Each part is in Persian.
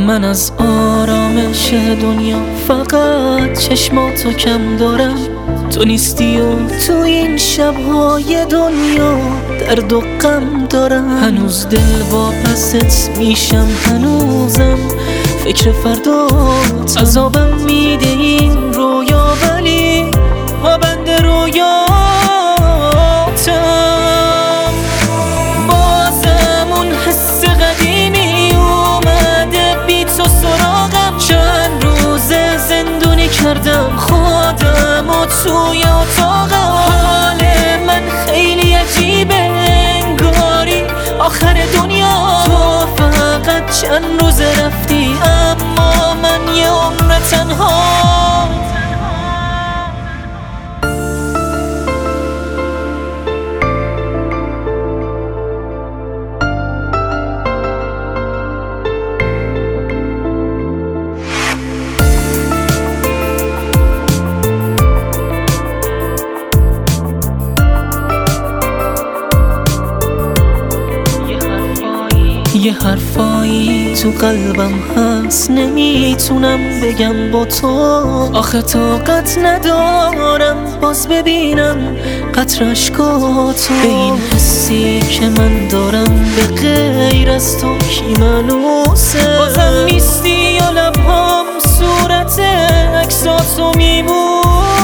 من از آرامش دنیا فقط چشماتو کم دارم. تو نیستی و تو این شبهای دنیا درد و غم دارم. هنوز دل واپست میشم، هنوزم فکر فردات. عذابم میده این رویا ولی ما بند رویاتم. بازم اون حس قدیمی اومده بی تو سراغم. چند روزه زندونی کردم خودم و توی اتاقم. حال من خیلی عجیبه، انگاری آخر دنیا. تو فقط چند روز رفتی اما من یه عمر تنها. یه حرفایی تو قلبم هست نمیتونم بگم با تو. آخه طاقت ندارم باز ببینم قطره اشکاتو. به این حسی که من دارم به غیر از تو کی منوسه. بازم نیستی یا لبهام صورت عکساتو میبوسه.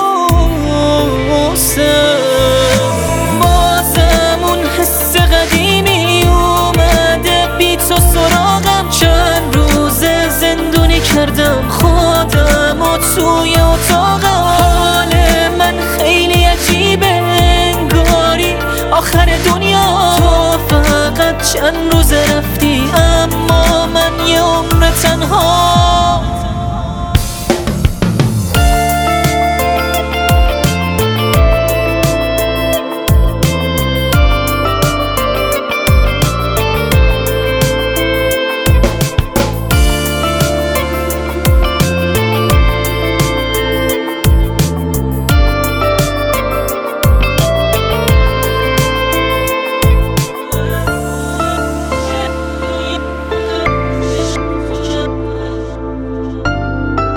بازم اون حس قدیمی اومده بی تو سراغم. چند روزه زندونی کردم خودم و توی اتاقم. حال من خیلی عجیبه، انگاری آخر دنیا. تو فقط چند روز رفتی اما من یه عمر تنها.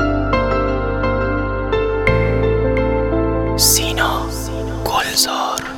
سینا گلزار.